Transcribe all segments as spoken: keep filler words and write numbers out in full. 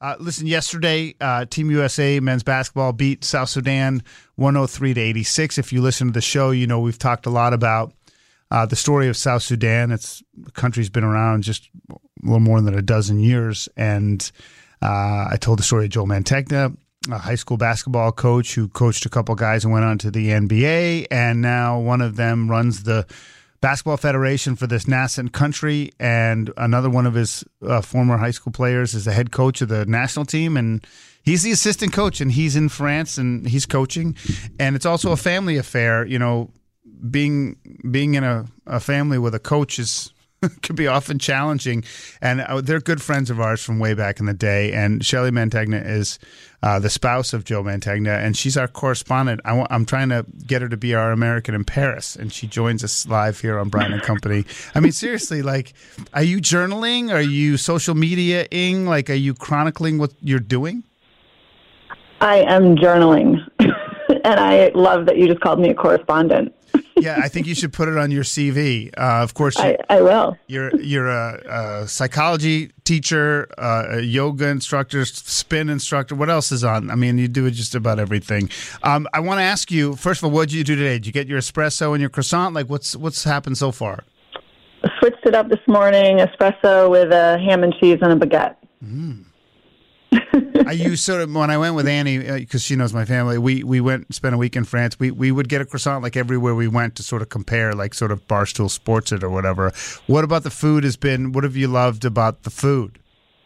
Uh, listen, yesterday, uh, Team U S A men's basketball beat South Sudan one oh three to eighty-six. If you listen to the show, you know we've talked a lot about uh, the story of South Sudan. It's the country's been around just a little more than a dozen years, and uh, I told the story of Joe Mantegna, a high school basketball coach who coached a couple guys and went on to the N B A, and now one of them runs the basketball federation for this nascent country, and another one of his uh, former high school players is the head coach of the national team, and he's the assistant coach, and he's in France, and he's coaching, and it's also a family affair. You know, being being in a, a family with a coach is could be often challenging, and uh, they're good friends of ours from way back in the day, and Shelly Mantegna is uh, the spouse of Joe Mantegna, and she's our correspondent. I w- I'm trying to get her to be our American in Paris, and she joins us live here on Brian and Company. I mean, seriously, like, are you journaling? Are you social media-ing? Like, are you chronicling what you're doing? I am journaling, and I love that you just called me a correspondent. Yeah, I think you should put it on your C V. Uh, of course, you, I, I will. You're you're a, a psychology teacher, uh, a yoga instructor, spin instructor. What else is on? I mean, you do just about everything. Um, I want to ask you first of all, what did you do today? Did you get your espresso and your croissant? Like, what's what's happened so far? Switched it up this morning. Espresso with a ham and cheese and a baguette. Mm. I used sort of when I went with Annie because uh, she knows my family. We we went spent a week in France. We we would get a croissant like everywhere we went to sort of compare, like sort of Barstool Sports it or whatever. What about the food has been? What have you loved about the food?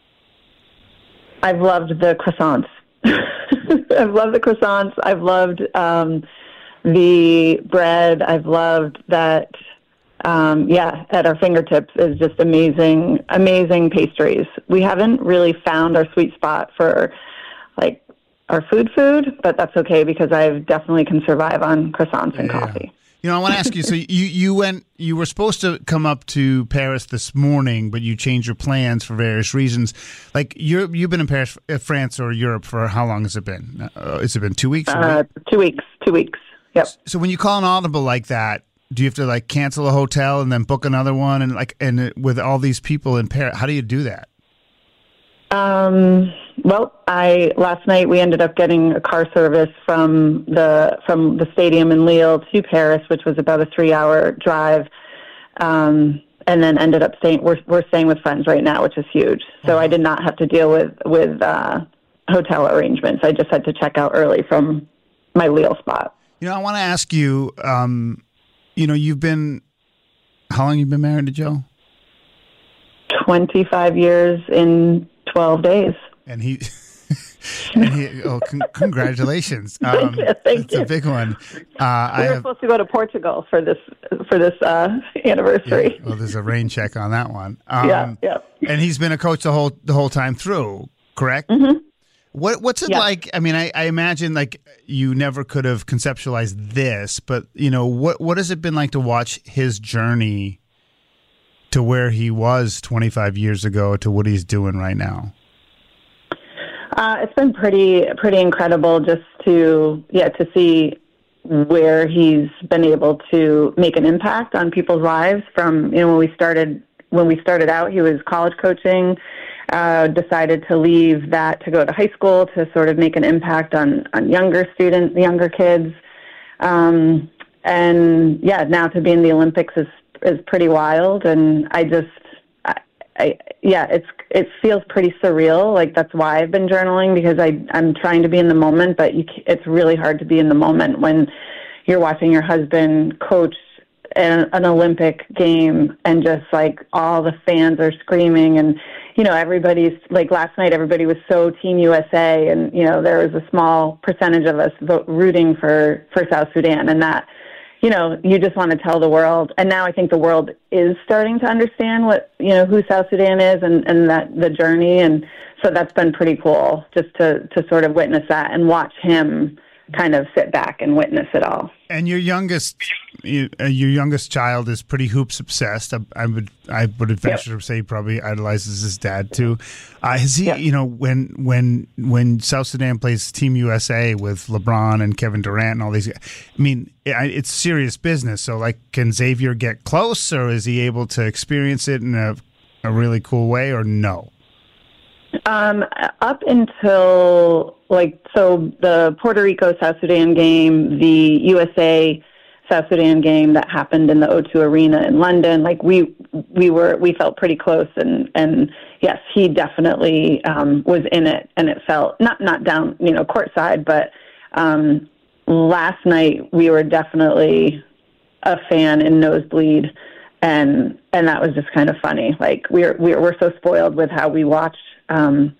I've loved the croissants. I've loved the croissants. I've loved um, the bread. I've loved that. Um, yeah, at our fingertips is just amazing, amazing pastries. We haven't really found our sweet spot for like our food food, but that's okay because I definitely can survive on croissants and yeah. coffee. You know, I want to ask you, so you, you went, you were supposed to come up to Paris this morning, but you changed your plans for various reasons. Like you're, you've been in Paris, uh, France or Europe for how long has it been? Uh, has it been two weeks? Uh, two weeks, two weeks. Yep. So when you call an audible like that, do you have to like cancel a hotel and then book another one, and like and it, with all these people in Paris, how do you do that? Um. Well, I last night we ended up getting a car service from the from the stadium in Lille to Paris, which was about a three-hour drive, um, and then ended up staying. We're we're staying with friends right now, which is huge. So uh-huh. I did not have to deal with with uh, hotel arrangements. I just had to check out early from my Lille spot. You know, I want to ask you. Um, You know, you've been, how long have you been married to Joe? twenty-five years in twelve days. And he, and he oh, con- congratulations. Um, thank you. Thank it's you. a big one. Uh, we I were have, supposed to go to Portugal for this, for this uh, anniversary. Yeah, well, there's a rain check on that one. Um, yeah, yeah. And he's been a coach the whole, the whole time through, correct? Mm-hmm. What What's it yeah. like? I mean, I, I imagine like you never could have conceptualized this, but you know, what what has it been like to watch his journey to where he was twenty-five years ago to what he's doing right now? Uh, it's been pretty pretty incredible just to yeah to see where he's been able to make an impact on people's lives. From you know when we started when we started out, he was college coaching. Uh, decided to leave that to go to high school to sort of make an impact on, on younger students, younger kids. Um, and yeah, now to be in the Olympics is, is pretty wild. And I just, I, I, yeah, it's, it feels pretty surreal. Like that's why I've been journaling, because I, I'm trying to be in the moment, but you, it's really hard to be in the moment when you're watching your husband coach an, an Olympic game and just like all the fans are screaming and, you know, everybody's like last night, everybody was so Team U S A and, you know, there was a small percentage of us vote, rooting for, for South Sudan, and that, you know, you just want to tell the world. And now I think the world is starting to understand what, you know, who South Sudan is and, and that the journey. And so that's been pretty cool just to, to sort of witness that and watch him kind of sit back and witness it all. And your youngest, you, uh, your youngest child is pretty hoops obsessed. I, I would, I would venture yep. to say he probably idolizes his dad too. Uh, has he, yep. you know, when when when South Sudan plays Team U S A with LeBron and Kevin Durant and all these, I mean, it, it's serious business. So, like, can Xavier get close, or is he able to experience it in a a really cool way, or no? Um, up until like so, the Puerto Rico South Sudan game, the U S A South Sudan game that happened in the O two Arena in London, like we we were we felt pretty close, and and yes, he definitely um, was in it, and it felt not not down you know courtside, but um, last night we were definitely a fan in nosebleed, and and that was just kind of funny. Like we're we're we're so spoiled with how we watch. Um,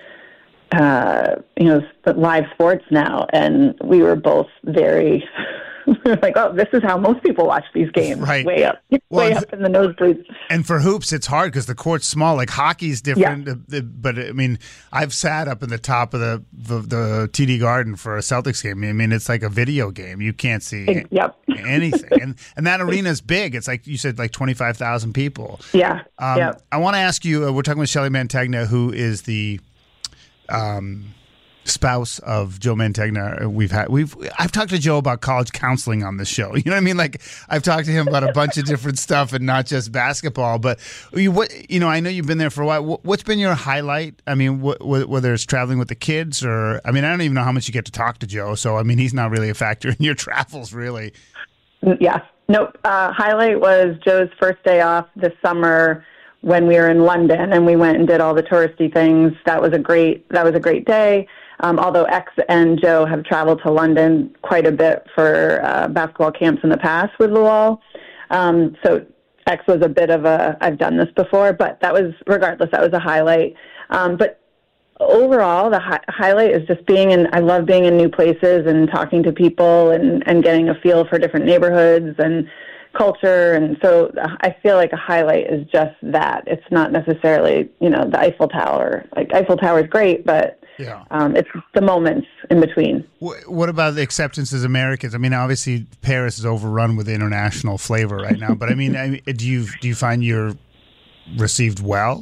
uh, you know, live sports now, and we were both very we were like, oh, this is how most people watch these games, right? Way up, well, way up in the nosebleeds. And for hoops, it's hard because the court's small. Like hockey's different, Yeah. the, but I mean, I've sat up in the top of the, the the T D Garden for a Celtics game. I mean, it's like a video game. You can't see Yep. anything, and and that arena's big. It's like you said, like twenty five thousand people. Yeah. Um, yep. I want to ask you. Uh, we're talking with Shelly Mantegna, who is the um, spouse of Joe Mantegna. We've had we've I've talked to Joe about college counseling on this show. You know what I mean? Like I've talked to him about a bunch of different stuff and not just basketball. But you, what you know, I know you've been there for a while. What, what's been your highlight? I mean, wh- wh- whether it's traveling with the kids or I mean, I don't even know how much you get to talk to Joe. So I mean, he's not really a factor in your travels, really. Yeah. Nope. Uh, highlight was Joe's first day off this summer when we were in London, and we went and did all the touristy things. That was a great. That was a great day. Um, although X and Joe have traveled to London quite a bit for uh, basketball camps in the past with Luol. Um, so X was a bit of a, I've done this before, but that was, regardless, that was a highlight. Um, but overall, the hi- highlight is just being in, I love being in new places and talking to people and, and getting a feel for different neighborhoods and culture. And so I feel like a highlight is just that. It's not necessarily, you know, the Eiffel Tower. Like Eiffel Tower is great, but Yeah. um, it's the moments in between. Wh- What about the acceptance as Americans? I mean, obviously Paris is overrun with international flavor right now, but I mean, I mean, do you do you find you're received well?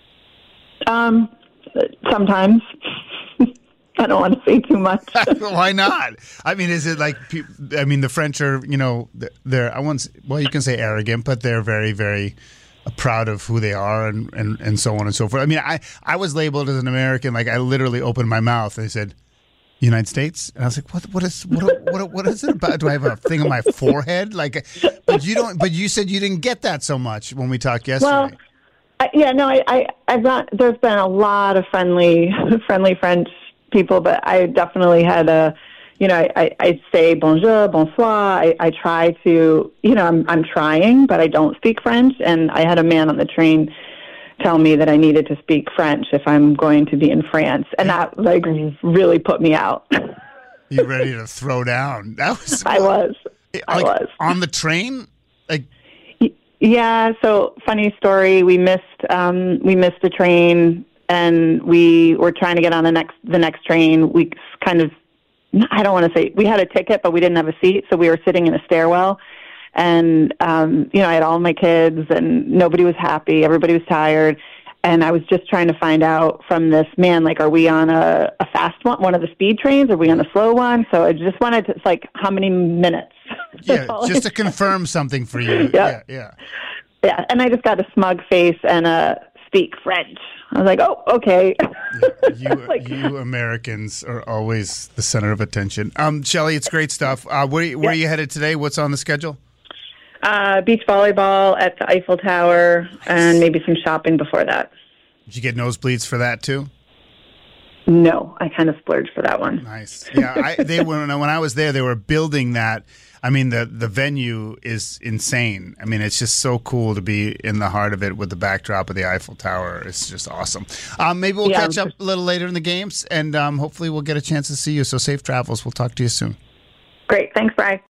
Um, sometimes. I don't want to say too much. Why not? I mean, is it like? pe- I mean, the French are, you know, they're. I won't. Well, you can say arrogant, but they're very, very proud of who they are, and, and, and so on and so forth. I mean, I, I was labeled as an American. Like I literally opened my mouth and they said, "United States," and I was like, "What? What is? What? What? What is it about? Do I have a thing on my forehead?" Like, but you don't. But you said you didn't get that so much when we talked yesterday. Well, I, yeah, no, I, I, I've not. There's been a lot of friendly, friendly French people, but I definitely had a, you know, I, I say bonjour, bonsoir. I, I try to, you know, I'm, I'm trying, but I don't speak French. And I had a man on the train tell me that I needed to speak French if I'm going to be in France, and that like really put me out. You ready to throw down? That was. I was. I like, was on the train. Like. Yeah. So funny story. We missed um, we missed the train, and we were trying to get on the next the next train. We kind of, I don't want to say we had a ticket, but we didn't have a seat, so we were sitting in a stairwell. And um, you know, I had all my kids, and nobody was happy. Everybody was tired, and I was just trying to find out from this man, like, are we on a, a fast one, one of the speed trains? Are we on a slow one? So I just wanted to, it's like, how many minutes? Yeah, just to confirm something for you. Yep. Yeah, yeah. Yeah, and I just got a smug face and a speak French. I was like, oh, okay. Yeah, you, Like- you Americans are always the center of attention. Um, Shelly, it's great stuff. Uh, where where are you headed today? What's on the schedule? Uh, beach volleyball at the Eiffel Tower, and maybe some shopping before that. Did you get nosebleeds for that too? No, I kind of splurged for that one. Nice. Yeah, I, they when when I was there, they were building that. I mean, the the venue is insane. I mean, it's just so cool to be in the heart of it with the backdrop of the Eiffel Tower. It's just awesome. Um, maybe we'll Yeah. catch up a little later in the games, and um, hopefully we'll get a chance to see you. So safe travels. We'll talk to you soon. Great. Thanks, Bri.